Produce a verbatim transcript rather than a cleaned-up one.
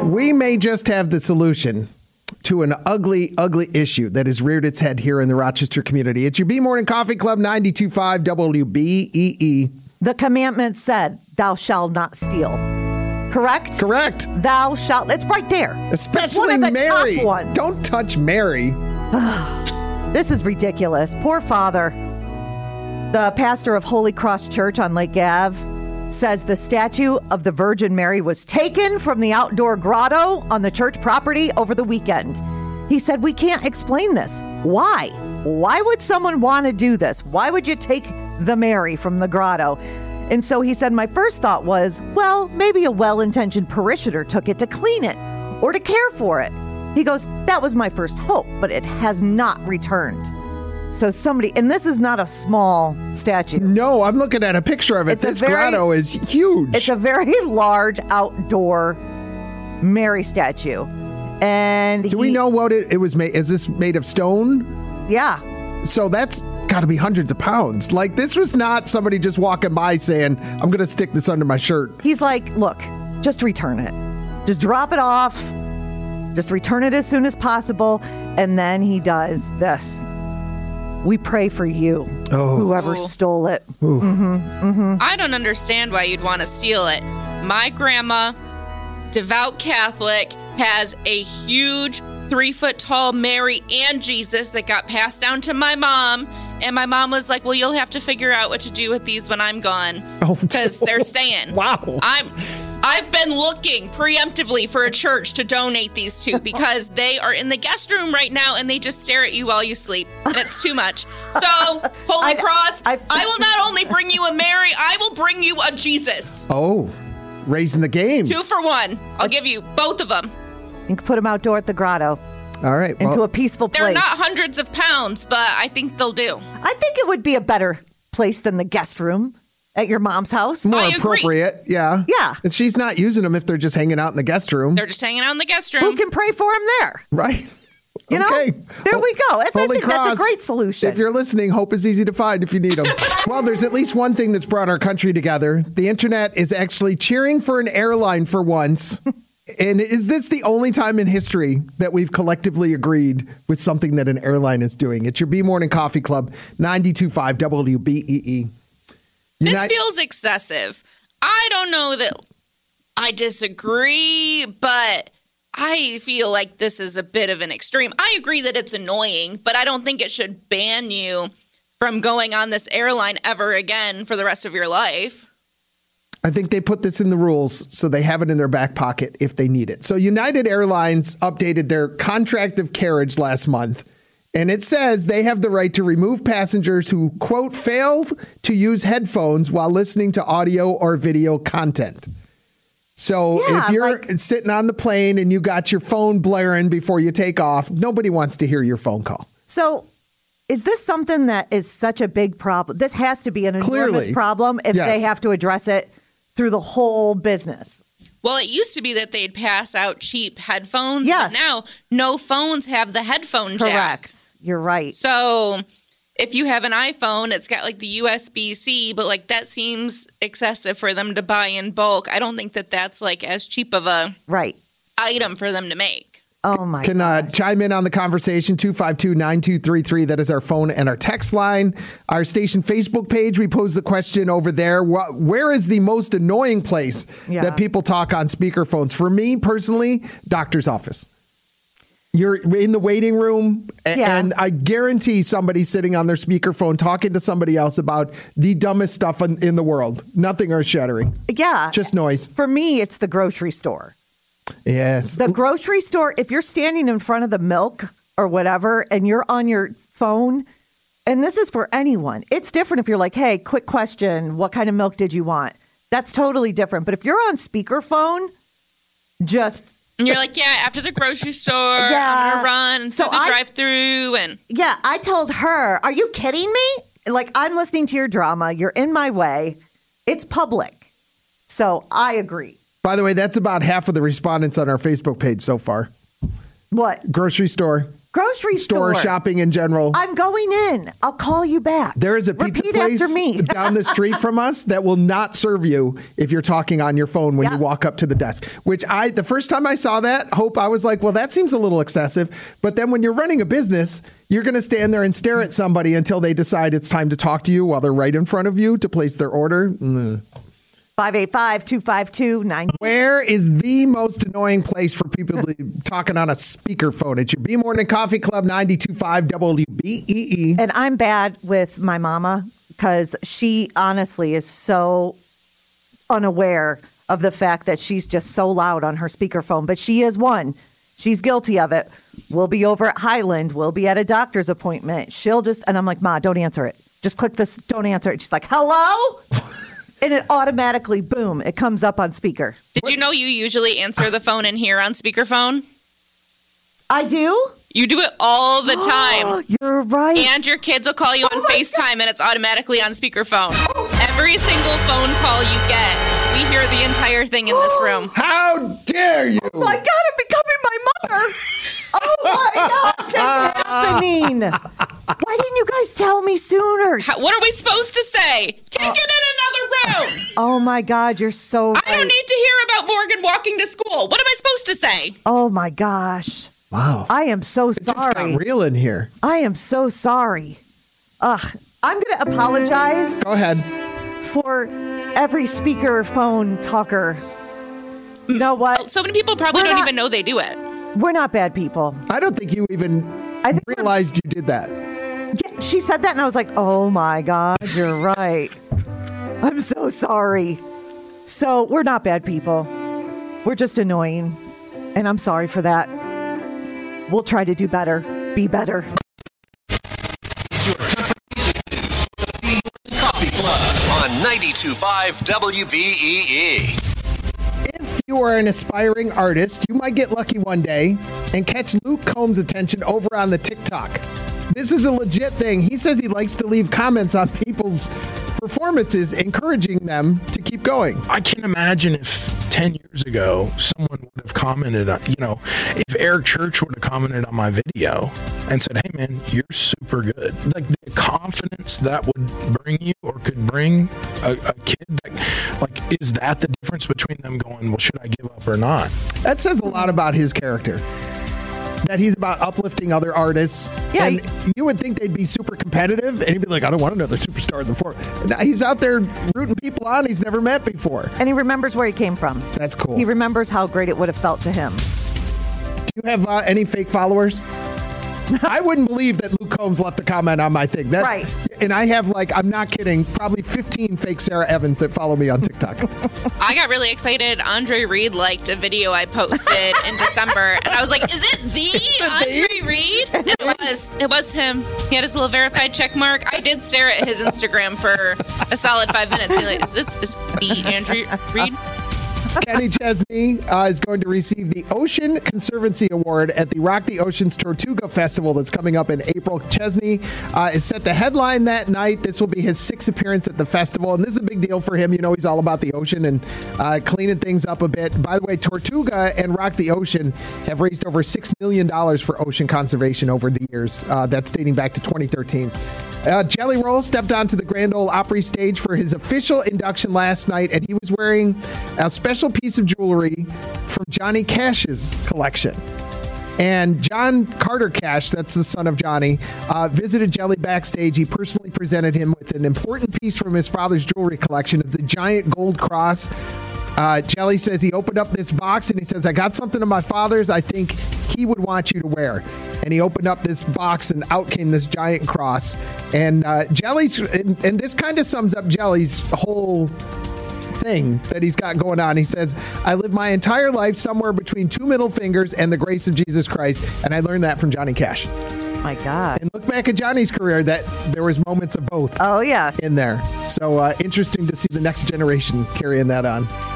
We may just have the solution to an ugly, ugly issue that has reared its head here in the Rochester community. It's your B Morning Coffee Club, ninety-two point five W B E E. The commandment said, thou shalt not steal. Correct? Correct. Thou shalt. It's right there. Especially the Mary. Top ones. Don't touch Mary. This is ridiculous. Poor father. The pastor of Holy Cross Church on Lake Ave says the statue of the Virgin Mary was taken from the outdoor grotto on the church property over the weekend. He said, we can't explain this. Why? Why would someone want to do this? Why would you take the Mary from the grotto? And so he said, my first thought was, well, maybe a well-intentioned parishioner took it to clean it or to care for it. He goes, that was my first hope, but it has not returned. So somebody, and this is not a small statue. No, I'm looking at a picture of it. It's this very, grotto is huge. It's a very large outdoor Mary statue. And Do he, we know what it, it was made? Is this made of stone? Yeah. So that's got to be hundreds of pounds. Like, this was not somebody just walking by saying, I'm going to stick this under my shirt. He's like, look, just return it. Just drop it off. Just return it as soon as possible. And then he does this. We pray for you, oh. whoever Ooh. stole it. Mm-hmm, mm-hmm. I don't understand why you'd want to steal it. My grandma, devout Catholic, has a huge three-foot-tall Mary and Jesus that got passed down to my mom. And my mom was like, well, you'll have to figure out what to do with these when I'm gone. Because Oh, they're staying. Wow. I'm... I've been looking preemptively for a church to donate these to because they are in the guest room right now and they just stare at you while you sleep. And it's too much. So, Holy I, Cross, I, I will not only bring you a Mary, I will bring you a Jesus. Oh, raising the game. Two for one. I'll give you both of them. You can put them outdoor at the grotto. All right. Into well, a peaceful place. They're not hundreds of pounds, but I think they'll do. I think it would be a better place than the guest room at your mom's house. more I agree. appropriate. Yeah. Yeah. And she's not using them if they're just hanging out in the guest room. They're just hanging out in the guest room. Who can pray for him there? Right. You okay. know? There we go. I Holy think that's a Cross. great solution. If you're listening, hope is easy to find if you need them. Well, there's at least one thing that's brought our country together. The internet is actually cheering for an airline for once. And is this the only time in history that we've collectively agreed with something that an airline is doing? It's your B Morning Coffee Club, ninety-two point five W B E E. This United- feels excessive. I don't know that I disagree, but I feel like this is a bit of an extreme. I agree that it's annoying, but I don't think it should ban you from going on this airline ever again for the rest of your life. I think they put this in the rules so they have it in their back pocket if they need it. So United Airlines updated their contract of carriage last month, and it says they have the right to remove passengers who, quote, failed to use headphones while listening to audio or video content. So Yeah, if you're like- sitting on the plane and you got your phone blaring before you take off, nobody wants to hear your phone call. So is this something that is such a big problem? This has to be an enormous Clearly. problem if Yes. they have to address it through the whole business. Well, it used to be that they'd pass out cheap headphones, Yes. but now no phones have the headphone jack. Correct. You're right. So if you have an iPhone, it's got like the U S B C, but like that seems excessive for them to buy in bulk. I don't think that that's like as cheap of a Right. item for them to make. Oh, my Can uh, God. chime in on the conversation, two five two, nine two three three. That is our phone and our text line. Our station Facebook page, we pose the question over there. Wh- Where is the most annoying place Yeah. that people talk on speakerphones? For me, personally, doctor's office. You're in the waiting room, a- Yeah. and I guarantee somebody's sitting on their speakerphone talking to somebody else about the dumbest stuff in, in the world. Nothing earth-shattering. Yeah. Just noise. For me, it's the grocery store. Yes. The grocery store, if you're standing in front of the milk or whatever and you're on your phone, and this is for anyone, it's different if you're like, hey, quick question, what kind of milk did you want? That's totally different. But if you're on speakerphone, just, And you're like, yeah, after the grocery store, Yeah. I'm going to run and So through the I- drive-through. And yeah, I told her, are you kidding me? Like, I'm listening to your drama. You're in my way. It's public. So I agree. By the way, that's about half of the respondents on our Facebook page so far. What? Grocery store. Grocery store store. shopping in general. I'm going in. I'll call you back. There is a pizza Repeat place after me. down the street from us that will not serve you if you're talking on your phone when Yep. you walk up to the desk. Which I, the first time I saw that, Hope, I was like, well, that seems a little excessive. But then when you're running a business, you're going to stand there and stare at somebody until they decide it's time to talk to you while they're right in front of you to place their order. Mm. five eight five, two five two, nine Where is the most annoying place for people to be talking on a speakerphone? It's your B Morning Coffee Club, ninety-two point five W B E E. And I'm bad with my mama because she honestly is so unaware of the fact that she's just so loud on her speakerphone. But she is one. She's guilty of it. We'll be over at Highland. We'll be at a doctor's appointment. She'll just, and I'm like, Ma, don't answer it. Just click this, don't answer it. She's like, hello? And it automatically, boom, it comes up on speaker. Did you know you usually answer the phone in here on speakerphone? I do? You do it all the time. You're right. And your kids will call you on Oh my FaceTime and it's automatically on speakerphone. Every single phone call you get, we hear the entire thing in this room. How dare you? Oh my God, I'm becoming my mother. Oh my gosh, it's happening. Why didn't you guys tell me sooner? How, what are we supposed to say? Take it in another room. Oh my God, you're so right. I don't need to hear about Morgan walking to school. What am I supposed to say? Oh my gosh. Wow. I am so It just sorry. got real in here. I am so sorry. Ugh. I'm going to apologize Go ahead. for every speaker phone talker. You know what? So many people probably We're don't not- even know they do it. We're not bad people. I don't think you even I think we're- realized you did that. Yeah, she said that and I was like, oh my God, you're right. I'm so sorry. So we're not bad people. We're just annoying. And I'm sorry for that. We'll try to do better. Be better. Coffee Club on ninety-two point five W B E E. If you are an aspiring artist, you might get lucky one day and catch Luke Combs' attention over on the TikTok. This is a legit thing. He says he likes to leave comments on people's performances, encouraging them to keep going. I can't imagine if ten years ago someone would have commented on, you know, if Eric Church would have commented on my video and said, hey man, you're super good. Like the confidence that would bring you or could bring a, a kid, that, like, is that the difference between them going, well, should I give up or not? That says a lot about his character. That he's about uplifting other artists. Yeah, and you would think they'd be super competitive, and he'd be like, I don't want another superstar in the four. Now he's out there rooting people on he's never met before. And he remembers where he came from. That's cool. He remembers how great it would have felt to him. Do you have uh, any fake followers? I wouldn't believe that Luke Combs left a comment on my thing. That's, Right. And I have, like, I'm not kidding, probably fifteen fake Sarah Evans that follow me on TikTok. I got really excited. Andre Reed liked a video I posted in December, and I was like, "Is it the Andre Reed?" It was. It was him. He had his little verified check mark. I did stare at his Instagram for a solid five minutes. Being like, "Is it is the Andre Reed?" Kenny Chesney uh, is going to receive the Ocean Conservancy Award at the Rock the Ocean's Tortuga Festival that's coming up in April. Chesney uh, is set to headline that night. This will be his sixth appearance at the festival, and this is a big deal for him. You know, he's all about the ocean and uh, cleaning things up a bit. By the way, Tortuga and Rock the Ocean have raised over six million dollars for ocean conservation over the years. Uh, that's dating back to twenty thirteen. Uh, Jelly Roll stepped onto the Grand Ole Opry stage for his official induction last night, and he was wearing a special piece of jewelry from Johnny Cash's collection. And John Carter Cash, that's the son of Johnny, uh, visited Jelly backstage. He personally presented him with an important piece from his father's jewelry collection. It's a giant gold cross. Uh, Jelly says he opened up this box and he says, I got something of my father's I think he would want you to wear. And he opened up this box and out came this giant cross. And uh, Jelly's, and, and this kind of sums up Jelly's whole thing that he's got going on. He says, I lived my entire life somewhere between two middle fingers and the grace of Jesus Christ. And I learned that from Johnny Cash. My God. And look back at Johnny's career, that there was moments of both Oh, yes. in there. So uh, interesting to see the next generation carrying that on.